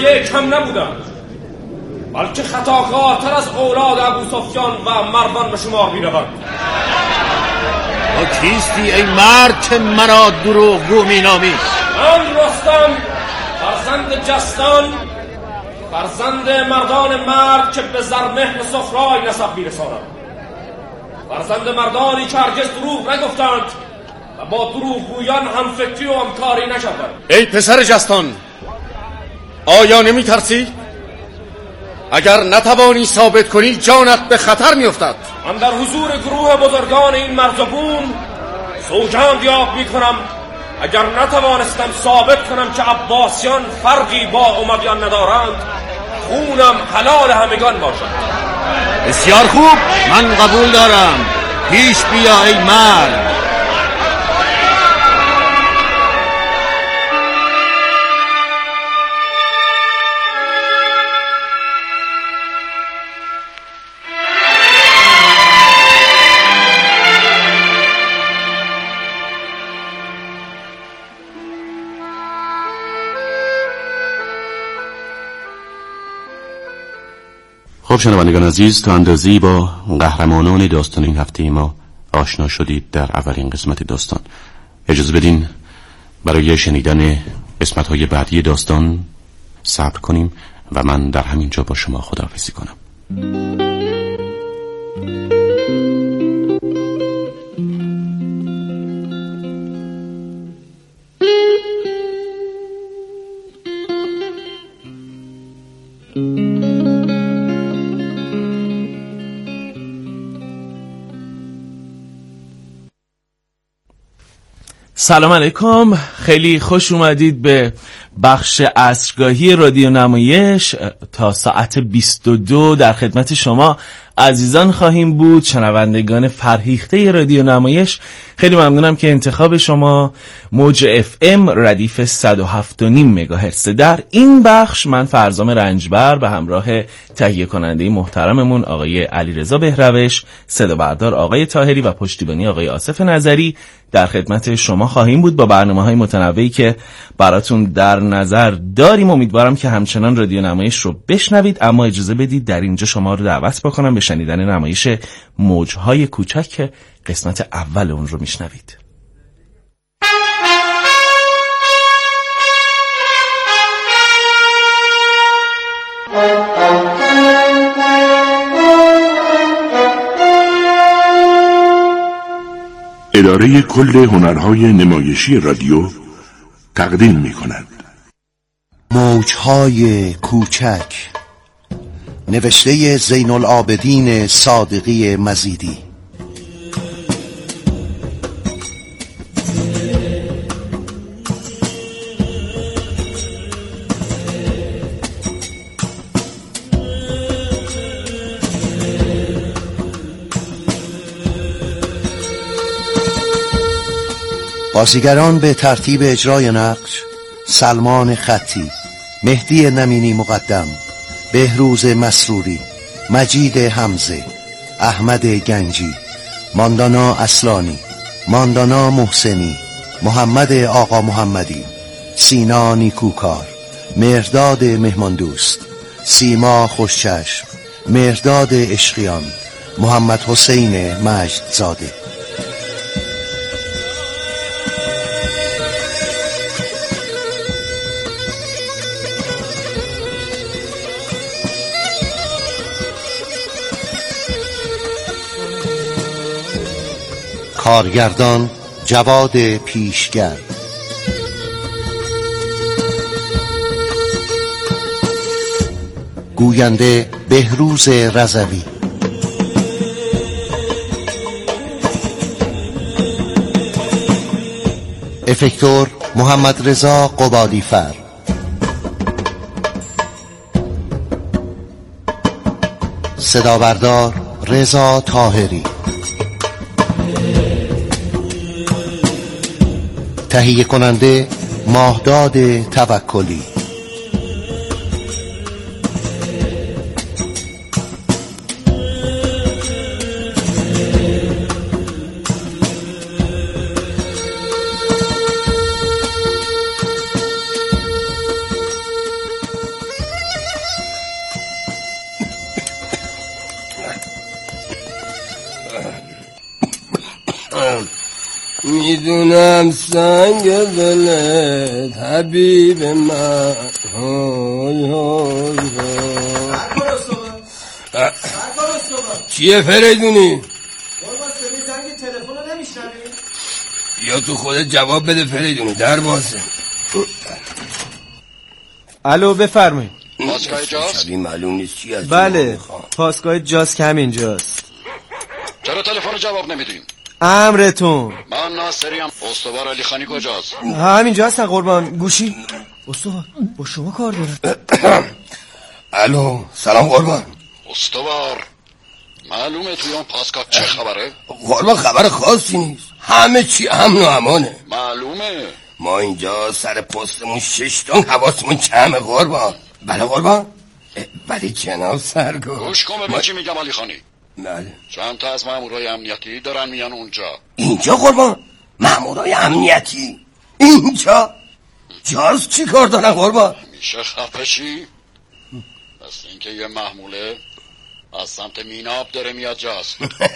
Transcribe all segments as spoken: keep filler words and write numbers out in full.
سوریه کم نبودند، بلکه خطاکارتر از اولاد ابو سفیان و مروان به شمار می‌روند. تو کیستی ای مرد که مرا دروغگو می‌نامی؟ من رستم، فرزند جستان، فرزند مردان مرد که به زرمهر سخرای نسب می‌رسانم، فرزند مردانی که هرگز دروغ نگفتند و با دروغگویان هم فکری و همکاری نکردند. ای پسر جستان، آیا نمی ترسی؟ اگر نتوانی ثابت کنی جانت به خطر می افتد. من در حضور گروه بزرگان این مرزبون سوگند یاب می کنم اگر نتوانستم ثابت کنم که عباسیان فرقی با امویان ندارند، خونم حلال همگان باشد. بسیار خوب، من قبول دارم. پیش بیا ای مرد. خب شنوندگان عزیز، تا اندازه‌ای با قهرمانان داستان این هفته ما آشنا شدید در اولین قسمت داستان. اجازه بدین برای شنیدن قسمت‌های بعدی داستان صبر کنیم و من در همین جا با شما خداحافظی کنم. سلام علیکم، خیلی خوش اومدید به بخش عصرگاهی رادیو نمایش. تا ساعت بیست و دو در خدمت شما عزیزان خواهیم بود، شنوندگان فرهیخته رادیو نمایش. خیلی ممنونم که انتخاب شما موج اف ام ردیف صد و هفت و نیم مگاهرتز. در این بخش من فرزام رنجبر به همراه تهیه کننده محترممون آقای علیرضا بهروش، صدا بردار آقای طاهری و پشتیبانی آقای آصف نظری در خدمت شما خواهیم بود با برنامه‌های متنوعی که براتون در نظر داریم. امیدوارم که همچنان رادیو نمایش رو بشنوید، اما اجازه بدید در اینجا شما رو دعوت بکنم به شنیدن نمایش موجهای کوچک که قسمت اول اون رو میشنوید. اداره کل هنرهای نمایشی رادیو تقدیم می کند موجهای کوچک، نوشته زین العابدین صادقی مزیدی. بازیگران به ترتیب اجرای نقش: سلمان خطی، مهدی نمینی مقدم، بهروز مسروری، مجید حمزه، احمد گنجی، ماندانا اصلانی، ماندانا محسنی، محمد آقا محمدی، سینا نیکوکار، مهرداد مهماندوست، سیما خوشچشم، مهرداد عشقیان، محمد حسین مجدزاده. کارگردان جواد پیشگر، گوینده بهروز رضوی، افکتور محمد رضا قبادیفر، صدابردار رضا طاهری، تهیه کننده ماهداد توکلی. میدونم سنگ دلت حبیب من. های های های چیه فریدونی؟ زنگ تلفن رو نمیشنوی؟ یا تو خودت جواب بده فریدونی، در بازه. الو بفرمایید. پاسگاه جاز؟ شبیه معلوم نیست چی از بله پاسگاه جاز که همینجاست. چرا تلفن رو جواب نمیدین؟ امرتون. من ناصریم. استوار علی خانی کجاست؟ همینجا هستن قربان. گوشی استوار با شما کار دارم. الو سلام قربان. استوار معلومه توی اون پاسگاه چه خبره؟ قربان خبر خاصی نیست، همه چی امن و امانه. معلومه ما اینجا سر پستمون شش تن حواسمون کمه قربان. بله قربان. ولی جناب سرگو گوش کن ببین ما... چی میگم علی خانی. بله چند تا از مامورای امنیتی دارن میان اونجا. اینجا قربان؟ مامورای امنیتی اینجا؟ جاز چی کار دارن قربان؟ میشه خفه چی؟ مثل اینکه یه محموله از سمت میناب داره میاد جاز.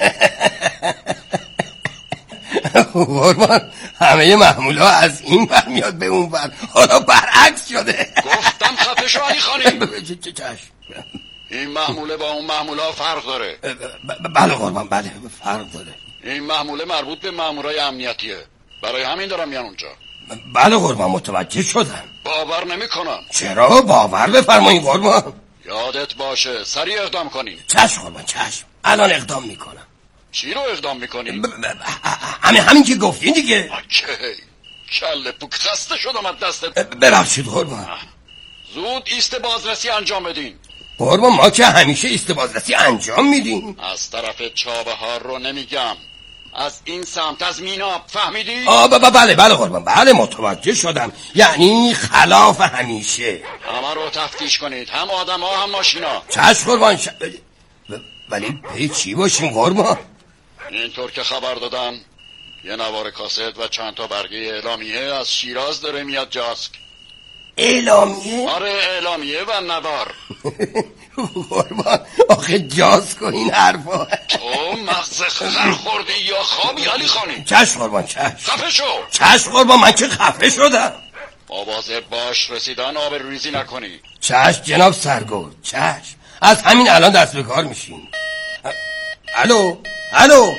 قربان همه محموله ها از این بر میاد به اون بر، حالا برعکس شده. گفتم خفه شو علی خانی. چشم. این محموله با اون محموله ها فرق داره. بله قربان بله فرق داره. این محموله مربوط به مامورای امنیتیه، برای همین دارم میان اونجا. بله قربان متوجه شدم. باور نمی کنم. چرا؟ باور بفرمایید قربان. یادت باشه سریع اقدام کنی. چشم قربان چشم، الان اقدام میکنم. چی رو اقدام میکنی؟ همین همین که گفتین دیگه. اوکی. کله پوک خسته شدم از دستت. ببخشید قربان. زود ایست بازرسی انجام بدین. قربان ما که همیشه ایست بازرسی انجام میدیم. از طرف چابهار رو نمیگم، از این سمت از میناب، فهمیدی؟ آه بله بله قربان بله متوجه شدم، یعنی خلاف همیشه. همه رو تفتیش کنید، هم آدم ها هم ماشینا. چشم قربان ش... ولی پی چی باشیم قربان؟ اینطور که خبر دادم یه نوار کاست و چند تا برگه اعلامیه از شیراز داره میاد جاسک. اعلامیه؟ آره اعلامیه و نوار. قربان آخه جاز کن این حرفا. تو مغز خر خوردی یا خوابی علی خانی؟ چشم قربان چشم. خفه شو. چشم قربان من که خفه شدم. مواظب باش رسیدن آب ریزی نکنی. چشم جناب سرگل چشم، از همین الان دست به کار میشین. الو الو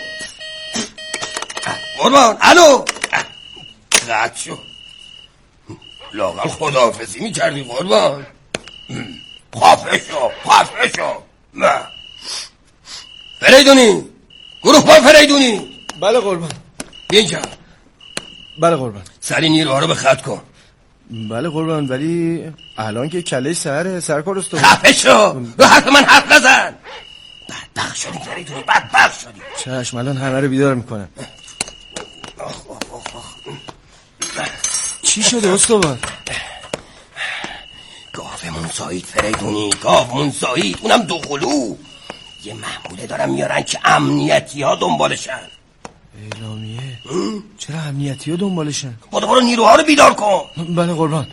قربان الو. قطع شد. لاغل خداحافظی میکردی قربان. خفه شو خفه شو. فریدونی گروه با فریدونی. بله قربان. بیا اینجا. بله قربان. سری نیروها رو به خط کن. بله قربان ولی الان که کله سره سرکار است. خفه شو رو حرف من حرف نزن. بدبخت شدی فریدونی بدبخت شدی. چشم الان همه رو بیدار میکنم. چی شده استوار؟ گاومون زایید فریدونی، گاومون زایید، اونم دو قلو. یه محموله دارن میارن که امنیتی ها دنبالشن. اعلامیه؟ چرا امنیتی ها دنبالشن؟ برو برو نیروها رو بیدار کن. بله قربان.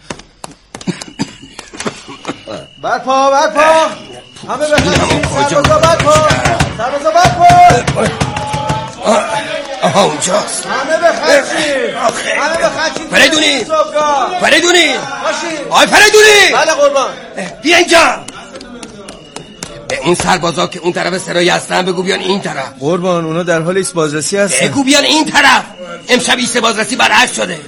برپا برپا همه بخشید سربازا برپا سربازا برپا. آها اونجاست. همه بخشید همه بخشید فریدونی فریدونی آی فریدونی. بله قربان. بیا اینجا. به اون سربازا که اون طرف سرایی هستن بگو بیان این طرف. قربان اونا در حال ایست بازرسی هستن. بگو بیان این طرف. امشب ایست بازرسی برعکس شده.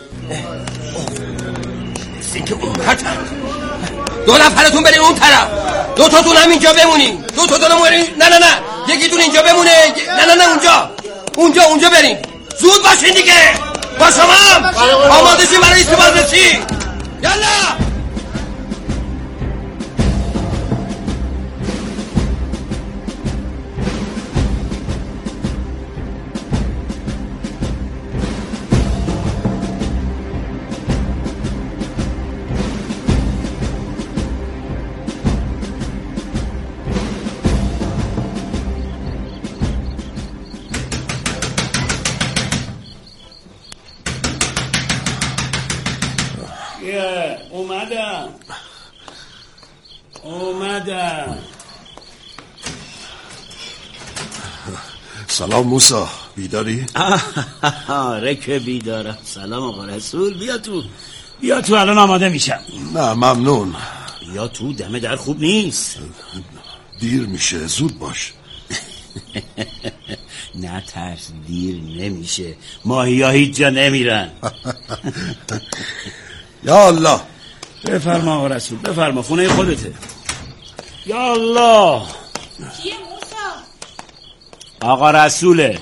مثل که اون طرف. دو نفرتون برین اون طرف، دو تاتون هم اینجا بمونین. دو تاتون هم برین. نه نه نه یکیتون اینجا بمونه. نه نه نه اونجا اونجا اونجا برین. زود باشین دیگه. با شما آماده شین برای ایست بازرسی. یالا. اومدم اومدم. سلام موسا. بیداری؟ آره که بیدارم. سلام آقا رسول، بیا تو بیا تو الان آماده میشم. نه ممنون. بیا تو، دم در خوب نیست. دیر میشه، زود باش. نه ترس، دیر نمیشه. ماهی ها هیچ جا نمیرن. یا الله. بفرما آقا رسول، بفرما، خونه خودته. یا الله. کیه موسا؟ آقا رسوله.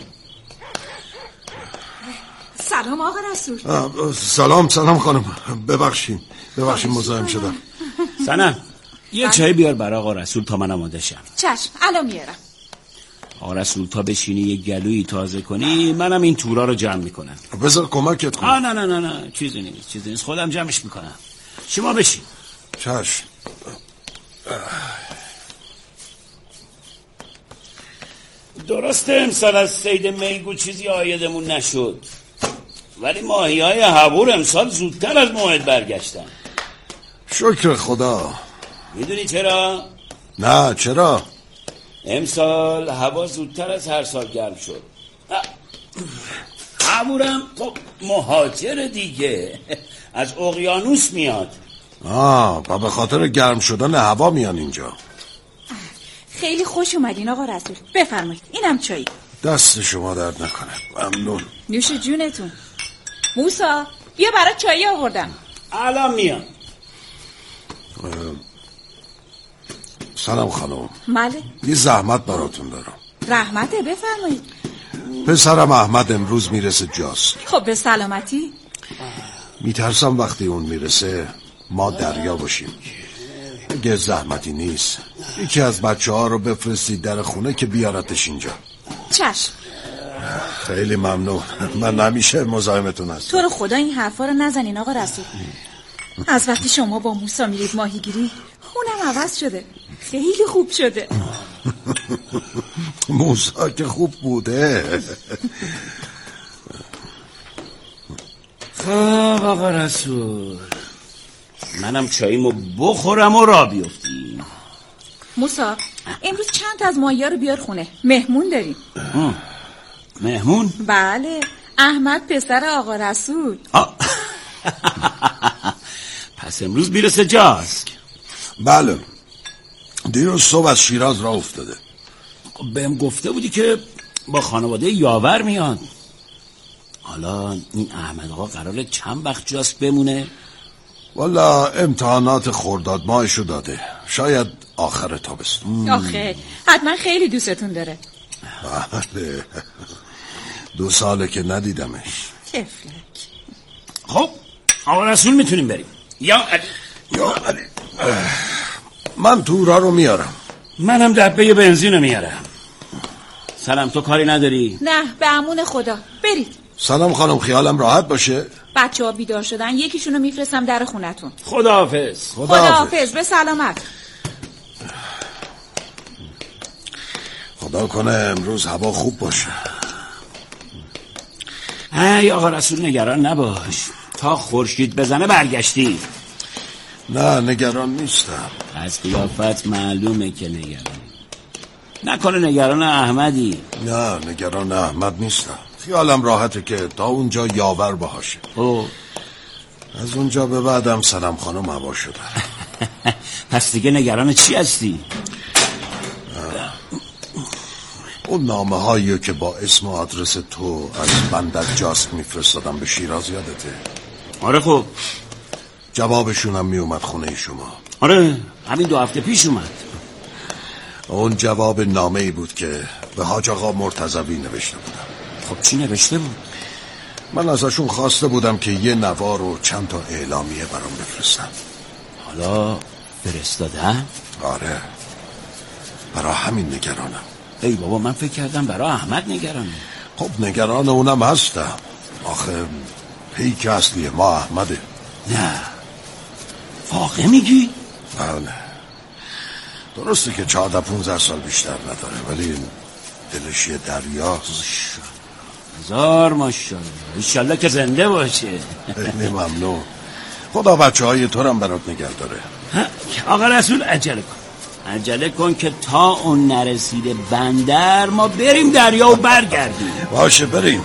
سلام آقا رسول. سلام سلام خانم، ببخشین ببخشین مزاحم شدم. سنم یه چای بیار برای آقا رسول تا من آماده شم. چشم، الان میارم. آقا رسول تا بشینی یه گلویی تازه کنی، منم این تورا رو جمع میکنم. بذار کمکت کنم. آه نه نه نه نه چیزی نیست، چیزی نیست، خودم جمعش میکنم. شما بشین. چشم. درسته امسال از صید میگو چیزی آیدمون نشد، ولی ماهی های حبور امسال زودتر از موعد برگشتن. شکر خدا. میدونی چرا؟ نه چرا؟ امسال هوا زودتر از هر سال گرم شد. حبورم خب مهاجر دیگه، از اقیانوس میاد. آه و به خاطر گرم شدن هوا میان اینجا. خیلی خوش اومدین آقا رسول، بفرمایید، اینم چایی. دست شما درد نکنه. ممنون. نوش جونتون. موسا بیا برای چایی آوردم. الان میان. سلام خانم. بله. یه زحمت براتون دارم. رحمته، بفرمایید. پسرم احمد امروز میرسه جاست. خب به سلامتی. میترسم وقتی اون میرسه ما دریا باشیم. اگه زحمتی نیست یکی از بچه ها رو بفرستید در خونه که بیارتش اینجا. چشم. خیلی ممنون، من همیشه مزاحمتون هستم. تو رو خدا این حرفا رو نزنین آقا رسول. از وقتی شما با موسی میرید ماهیگیری خونم عوض شده، خیلی خوب شده. موسی که خوب بوده. خب آقا رسول، منم چاییمو بخورم و را بیفتی. موسی امروز چند تا از ماهی‌ها رو بیار خونه، مهمون داریم. مهمون؟ بله، احمد پسر آقا رسول. پس امروز میرسه جاسک. بله، دیروز صبح از شیراز راه افتاده. بهم گفته بودی که با خانواده یاور میاد. حالا این احمد آقا قراره چند وقت جاسک بمونه؟ والا امتحانات خرداد ماهشو داده، شاید آخر تابستون. آخه حتما خیلی دوستتون داره. بله، دو ساله که ندیدمش. تفلک. خب آقا رسول میتونیم بریم. یا علی یا علی من تورا رو میارم. منم دبه بنزین رو میارم. سلام، تو کاری نداری؟ نه، به امون خدا، برید. سلام خانم، خیالم راحت باشه. بچه ها بیدار شدن، یکیشونو میفرستم در خونتون. خداحافظ. خداحافظ، به سلامت. خدا کنه امروز هوا خوب باشه. ای آقا رسول نگران نباش، تا خورشید بزنه برگشتی. نه نگران نیستم. از قیافت معلومه که نگران. نکنه نگران احمدی؟ نه نگران احمد نیستم، خیالم راحته که تا اونجا یاور باشه. او از اونجا به بعدم سلام خانم هوا شده. پس دیگه نگران چی هستی؟ اون نامه هایی که با اسم و آدرس تو از بندر جاسک میفرستادم به شیراز یادته؟ آره خب. جوابشونم میومد خونه شما. آره همین دو هفته پیش اومد. اون جواب نامه ای بود که به حاج آقا مرتضوی نوشته بودم. خب چی نوشته بود؟ من ازشون خواسته بودم که یه نوار و چند تا اعلامیه برام بفرستن. حالا فرستادن؟ آره، برای همین نگرانم. ای بابا، من فکر کردم برای احمد نگرانم. خب نگران اونم هستم، آخه پیک اصلی ما احمده. نه واقع میگی؟ بله، درسته که چهارده پونزده سال بیشتر نداره، ولی دلش یه دریاست. هزار ماشاءالله، انشالله که زنده باشه. خیلی ممنون. خدا بچه های تو هم برات نگه داره. آقا رسول عجله کن، عجله کن که تا اون نرسیده بندر ما بریم دریا و برگردیم. باشه بریم.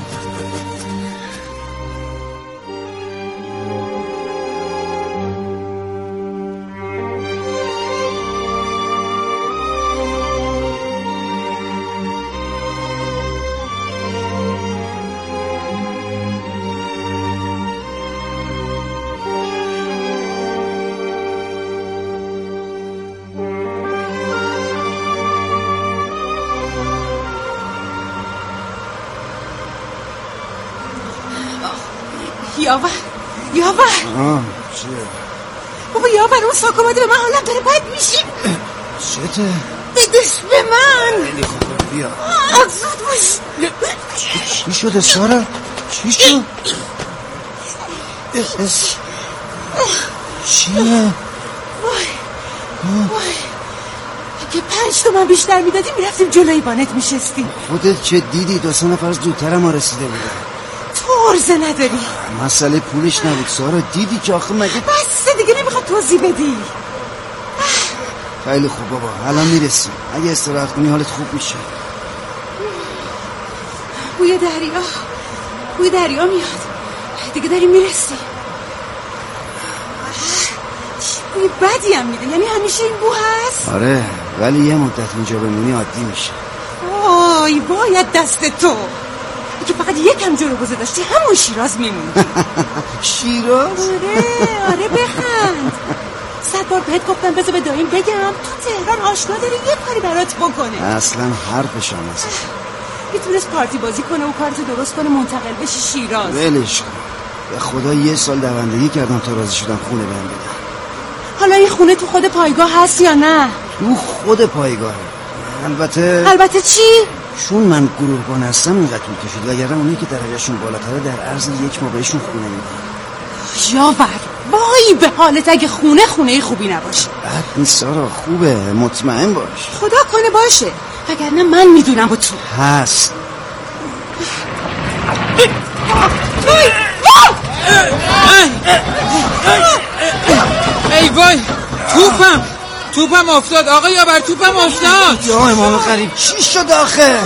یاور یاور آه چیه؟ بابا یاور اون ساک اومده به من حالم داره بد میشه. چته؟ بدش به من. خیلی خوب بیا. آه زود باش. چی شده سارا؟ چی شد؟ چیه؟ وای وای اگه پنج تومن بیشتر میدادیم میرفتیم جلوی بانت میشستیم. خودت چه دیدی؟ دو سه نفر زودتر ما رسیده بودن. تو عرضه نداری. مسئله پولش نبود سارا، دیدی که آخه مگه بس دیگه نمیخواد توضیح بدی. خیلی خوب بابا الان میرسیم، اگه استراحت کنی حالت خوب میشه. بوی دریا بوی دریا میاد دیگه، داریم میرسیم. بوی بدی هم میده، یعنی همیشه این بو هست؟ آره ولی یه مدت اینجا بمونی عادی میشه. وای باید دست تو که فقط یکم جلوگذار داشتی همون شیراز میموندی. شیراز؟ آره آره بخند. صد بار بهت گفتم بذار به دایم بگم تو تهران آشنا داری یه کاری برات بکنه. اصلا حرفش هم هست. میتونست پارتی بازی کنه و کارتو درست کنه منتقل بشی شیراز. ولش کن، به خدا یه سال دوندگی کردم تا راضی شدم خونه بهم بدم. حالا این خونه تو خود پایگاه هست یا نه؟ تو خود پایگاهه. البته البته چی؟ چون من گروهبان هستم اینقدر طول کشید، وگرنه اونایی که درجهشون بالاتره در عرض یک ماه بهشون خونه میدن. یاور وای به حالت اگه خونه خونه خوبی نباشه. بد نیست سارا، خوبه، مطمئن باش. خدا کنه باشه، وگرنه من میدونم و تو هست. ای وای توپم توپم افتاد آقا یاور، توپم افتاد. یا امام غریب چی شد آخه؟ جانم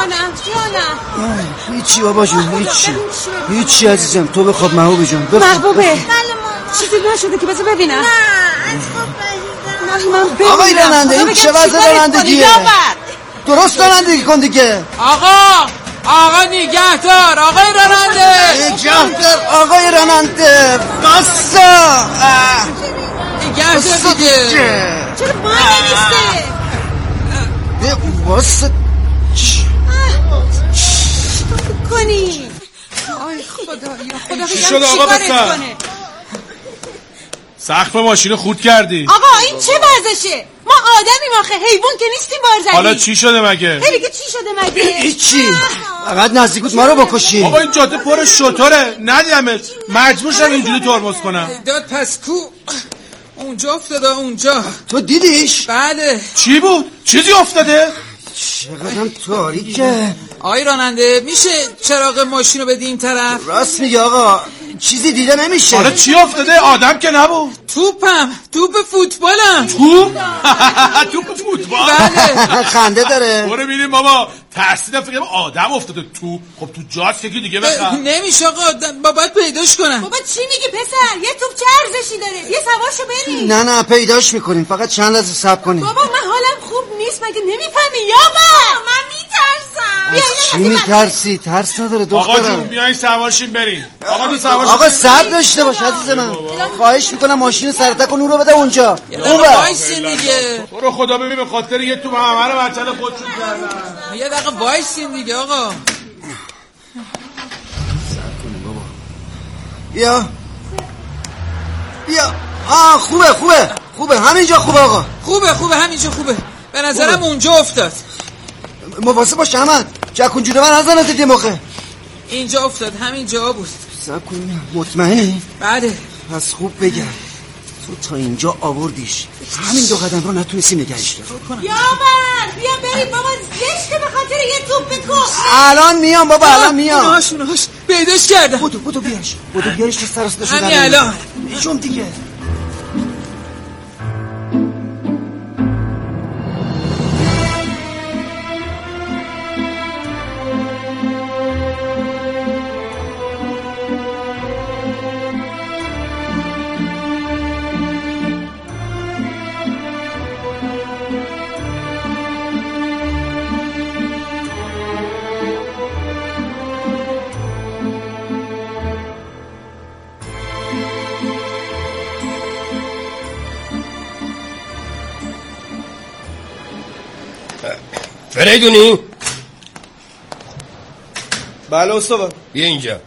جانم. هیچی بابا جون، هیچی هیچی عزیزم، تو بخواب محبوب جون. محبوبه چیزی نشده که بذار ببینم. نه از خود من ببینم. آقای راننده این چه وضع رانندگیه؟ درست رانندگی کن دیگه. آقا آقا نگهدار، آقای راننده نگهدار، آقای راننده بسا نگهدار دیگه. چرا ما نمیسته؟ بسا تو کنی. آی خدا یا خدا چی شد آقا بسا؟ سقف ماشین خورد کردی. آقا این چه ورزشه؟ ما آدمیم آخه، حیوان که نیستیم بارزنی. حالا چی شده مگه؟ هی دیگه چی شده مگه؟ هیچی، فقط نزدیک بود ما رو بکشی. بابا این جاده پر شطوره، ندیمت، مجبور شدم اینجوری ترمز کنم. داد پس کو اونجا افتاده. اونجا تو دیدیش؟ بله. چی بود؟ چیزی افتاده؟ چقدرم تاریکه. آقای راننده میشه چراغ ماشین رو بدی این طرف؟ راست میگه آقا، چیزی دیده نمیشه. حالا چی افتاده؟ آدم که نبود. توپم، توپ فوتبالم. توپ؟ توپ فوتبال؟ بله. خنده داره. برو ببینیم بابا، ترسیدم فکرم آدم افتاده تو. خب تو جاست یکی دیگه بخر. نمیشه آقا، باید پیداش کنم. بابا چی میگی پسر؟ یه توپ چه ارزشی داره؟ یه سوارشو بریم. نه نه پیداش میکنیم، فقط چند لحظه صبر کنیم. بابا من حالم خوب نیست، مگه نمیفهمی یابا؟ من میترسم. چی میترسی؟ ترس نداره دخترم. آقا جون بیاین سوارشین بریم. آقا تو سوارشین. آقا صبر داشته باش عزیز من، خواهش میکنم ماشین سر تکون اون رو بده اونجا. اون وایسین دیگه. برو خدا ببین به خاطر یه توپ همه رو بچه‌ها خودشون کردن. یه دقیقه وایسین دیگه آقا. بیا بیا. آه خوبه خوبه خوبه همینجا خوبه آقا. خوبه خوبه همینجا خوبه. به نظرم خوبه. اونجا افتاد. مواظب باش احمد، جکون جوره من نزنه دیگه موقع. اینجا افتاد، همینجا بود. صبر کن. مطمئنی؟ بله. پس خوب بگم تو تا اینجا آوردیش، همین دو قدم رو نتونستی نگهش داری. یابر بیا بریم بابا، زشته به خاطر یه توپ بکن. الان میام بابا، الان میام. اونهاش اونهاش پیداش کردم. بودو بودو بیارش بودو بیارش که سرست نشون همین الان میشون دیگه. فریدونی؟ بله استاد. بیا اینجا.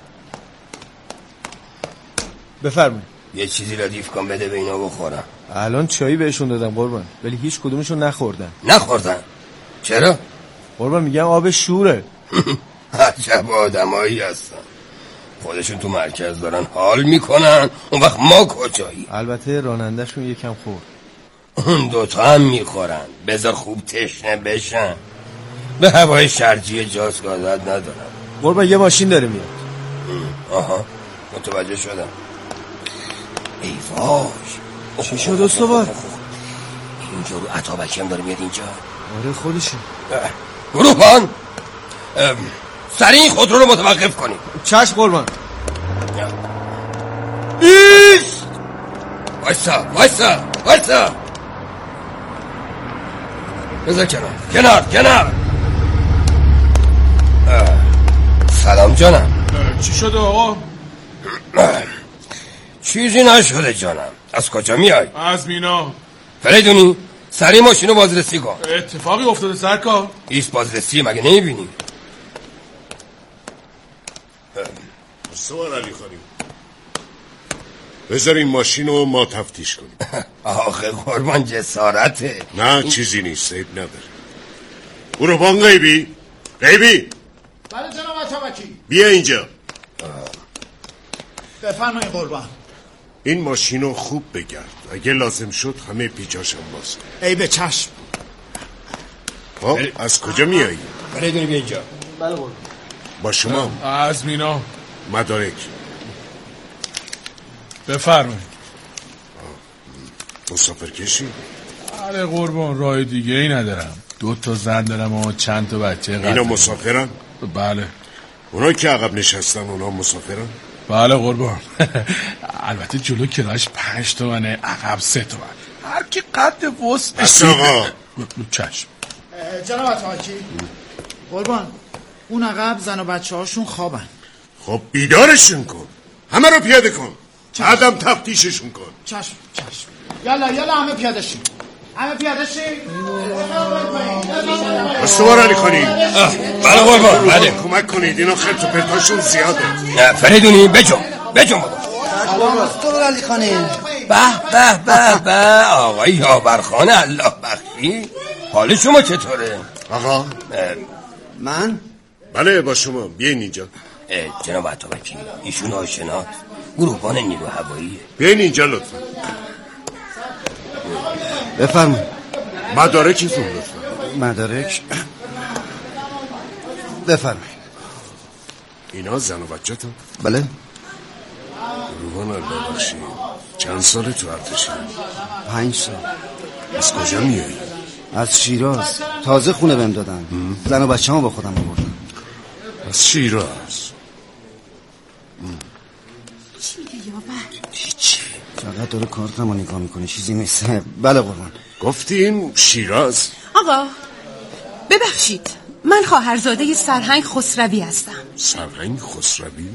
بفرمایید. یه چیزی ردیف کن بده به اینا بخورن. الان چایی بهشون دادم قربان، ولی هیچ کدومشون نخوردن. نخوردن؟ چرا؟ قربان میگم آب شوره. عجب آدمایی هستن، خودشون تو مرکز دارن حال میکنن، اون وقت ما کجایی؟ البته رانندهشون یکم خورد. اون دوتا هم میخورن، بذار خوب تشنه بشن. به هوای شرجی جاز گازت ندارن. قربان یه ماشین داره میاد. آها متوجه شدم. ای وای چی شد استوار؟ اینجا رو عطابکی هم داره میاد اینجا. آره خودشه. گروهبان سریع این خودرو رو متوقف کنیم. چشم قربان. ایست وایسا وایسا وایسا بذار کنار کنار کنار. سلام جانم. چی شده آقا؟ چیزی نشده جانم. از کجا میای؟ از مینا. فریدونی سریع ماشینو بازرسی کن. اتفاقی افتاده سرکار؟ ایست بازرسی مگه نمیبینی؟ سوار علی خانم بذار این ماشین رو ما تفتیش کنیم. آخه قربان جسارته. نه این... چیزی نیست، عیب نداره. گروهبان غیبی غیبی بله جناب عطابکی. بیا اینجا. بفرمایید قربان. این ماشین رو خوب بگرد، اگه لازم شد همه پیچاشم باز کن. ای به چشم. خب از کجا میایی؟ فریدونی بیا اینجا. بله قربان. با شما؟ از مینا. مدارک بفرمایید. مسافر کشی؟ آره قربان، راه دیگه ای ندارم. دو تا زن دارم و چند تا بچه قدر. اینا مسافرن؟ بله. اونا که عقب نشستن اونا مسافرن؟ بله قربان. البته جلو کراش پنج تومنه، عقب سه تومن. هر کی قد وسط. بس آقا. چشم. جناب عطابکی قربان، اون عقب زن و بچه هاشون خوابن. خب بیدارشون کن، همه رو پیاده کن، بعدم تفتیششون کن. چشم چشم. یالا یالا همه پیاده شیم، همه پیاده شیم. استوار علی خانی. بله قربان. بله کمک کنید، اینا خرط و پرتاشون زیاده. نه فریدونی بجم بجم بابا. سلام استوار علی خانی. به به به به آقای یاورخان الله بخشی، حال شما چطوره؟ آقا من؟ بله با شما، بیاین اینجا. جناب عطابکی ایشون آشنا گروهبان نیرو هواییه. بیاین اینجا لطفا. بفرمایید. مدارکتون لطفا. مدارک بفرمایید. اینا زن و بچه‌تون؟ بله. گروهبان الله بخشی چند ساله تو ارتشی؟ پنج سال. از کجا میایی؟ از شیراز. تازه خونه بهم دادن. زن و بچه‌مو با خودم آوردم. از شیراز. چی یا بر؟ هیچی. فقط داره کارتمو نگاه میکنه، چیزی نیست. بله قربان. گفتین شیراز؟ آقا ببخشید، من خواهرزاده سرهنگ خسروی هستم. سرهنگ خسروی؟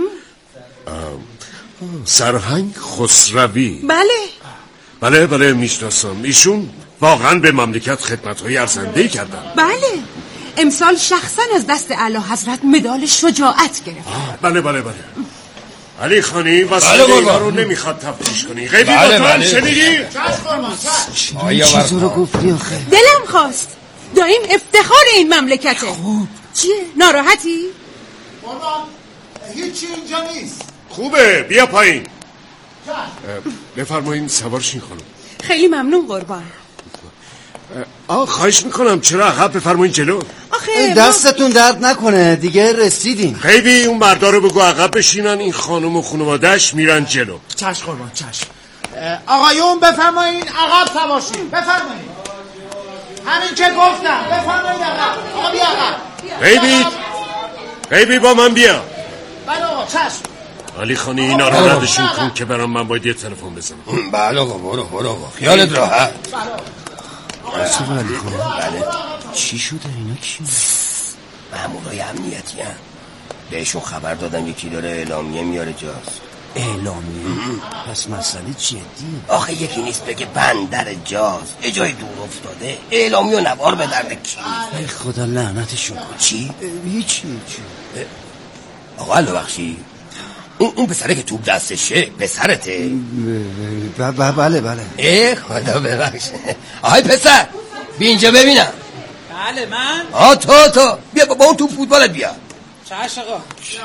سرهنگ خسروی؟ بله بله بله میشناسم. ایشون واقعا به مملکت خدمت‌های ارزنده‌ای کردن. بله، امسال شخصا از دست اعلی حضرت مدال شجاعت گرفت. بله بله بله. علی خانی واسه اینا رو نمیخواد تفتیش کنی. غیبی با تو هم شنیدی؟ این چیزو رو گفتی آخه. دلم خواست. دایم افتخار این مملکته. خوب چیه؟ ناراحتی؟ قربان هیچی اینجا نیست. خوبه بیا پایین. بفرمایین سوار شین خانم. خیلی ممنون قربان. آه خواهش میکنم چرا عقب بفرمایین جلو. آخه دستتون درد نکنه دیگه رسیدیم. خیلی اون مردا رو بگو عقب بشینن، این خانم و خانواده‌اش میرن جلو. چشم قربان چشم. آقایون بفرمایین عقب سوارشین، بفرمایین. همین که گفتم بفرمایین عقب. آقا بیا عقب. خیلی خیلی با من بیا. بله آقا چشم. علی خانی اینا رو ردشون کن که برام من باید یه تلفن بزنم. بله آقا برو برو آقا خیالت راحت. چرا علی خانی؟ بله. چی شده اینا کی؟ مامورای امنیتی هم بهشون خبر دادم یکی داره اعلامیه میاره جاست. اعلامیه؟ پس مسئله جدیه. آخه یکی نیست بگه بندر جاز یه جای دور افتاده، اعلامی و نوار به درد کی؟ ای خدا لعنتشون کن. چی؟ هیچی هیچی. آقا الو بخشی، اون اون پسره که توپ دستشه پسرته؟ بله بله. ای خدا ببخشه. آهای پسر بی اینجا ببینم. بله من؟ آه تو تو بیا با اون توپ فوتبالت بیا. چش آقا.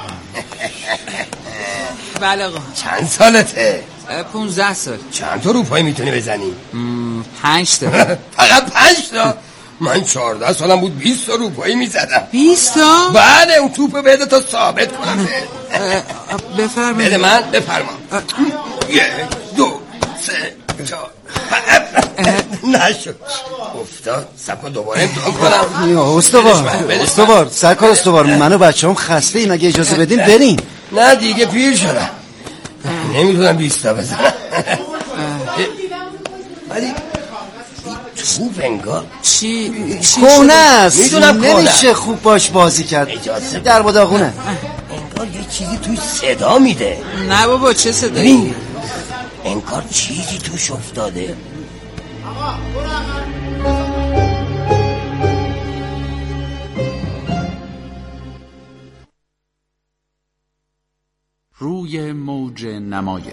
بله آقا. چند سالته؟ پونزده سال. چند تا روپایی میتونی بزنی؟ پنج تا. فقط پنج تا؟ من چهارده سالم بود بیست تا روپایی میزدم. بیست تا؟ بله اون توپ بده تا ثابت کنم. بفرمایید. بده من بفرما. یک دو سه چهار نشد افتاد. سب کن دوباره امتحان کنم. یا استوار استوار سرکار استوار منو بچه هم خسته ایم، اگه اجازه بدین بریم. نه دیگه پیر شدم نمیتونم بیست تا بزنم. ولی توپ انگار چی؟ کونه است، میدونم نمیشه خوب باش بازی کرد. در بداغونه انگار یه چیزی توی صدا میده. نه بابا چه صدایی؟ انگار چیزی توش افتاده. روی موج نمایش.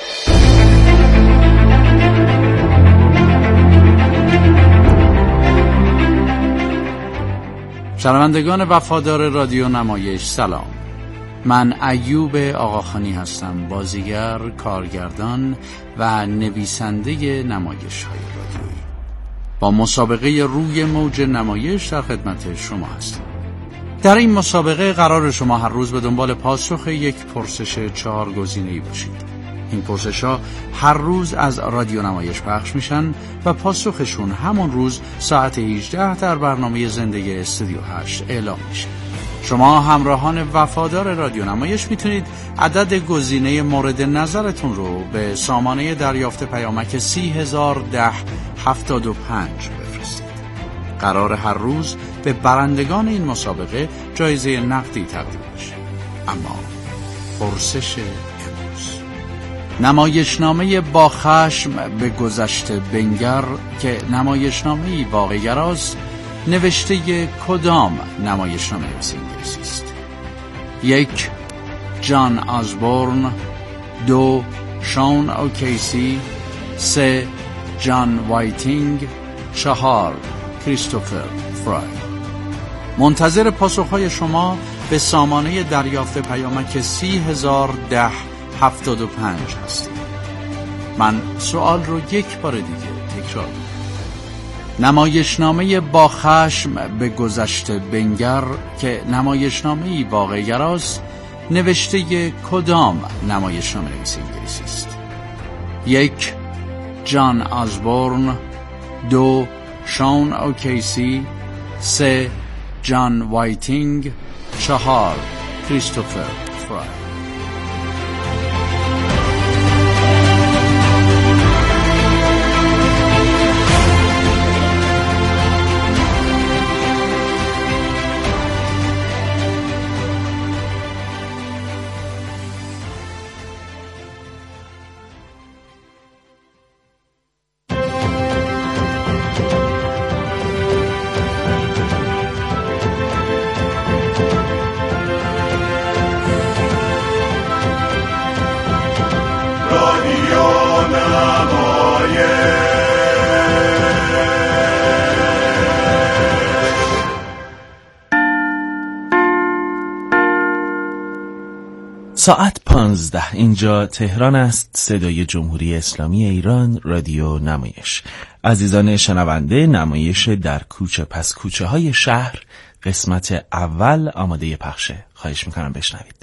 شنوندگان وفادار رادیو نمایش سلام. من ایوب آقاخانی هستم، بازیگر، کارگردان و نویسنده نمایش های رادیویی. با مسابقه روی موج نمایش در خدمت شما هستم. در این مسابقه قرار شما هر روز به دنبال پاسخ یک پرسش چهار گزینه‌ای باشید. این پرسش‌ها هر روز از رادیو نمایش پخش میشن و پاسخشون همون روز ساعت هجده در برنامه زنده استودیو هشت اعلام میشه. شما همراهان وفادار رادیو نمایش میتونید عدد گزینه مورد نظرتون رو به سامانه دریافت پیامک سی هزار ده هفتاد و پنج بفرستید. قرار هر روز به برندگان این مسابقه جایزه نقدی تقدیم بشه. اما پرسش امروز، نمایشنامه با خشم به گذشته بنگر که نمایشنامه‌ای واقع‌گراست، نوشته کدام نمایشنامه انگلیسی است؟ یک، جان آزبورن. دو، شون اوکیسی. سه، جان وایتینگ. چهار، کریستوفر فرای. منتظر پاسخهای شما به سامانه دریافت پیامک سی هزار ده هفتاد و پنج هستیم. من سوال رو یک بار دیگه تکرار کنم. نمایشنامه با خشم به گذشته بنگر که نمایشنامه‌ای واقع‌گراست، نوشته کدام نمایشنامه انگلیسی است؟ یک، جان آزبورن. دو، شون اوکیسی. سه، جان وایتینگ. چهار، کریستوفر فرای. ساعت پانزده، اینجا تهران است، صدای جمهوری اسلامی ایران، رادیو نمایش. عزیزان شنونده، نمایش در کوچه پس کوچه های شهر قسمت اول آماده پخشه. خواهش میکنم بشنوید.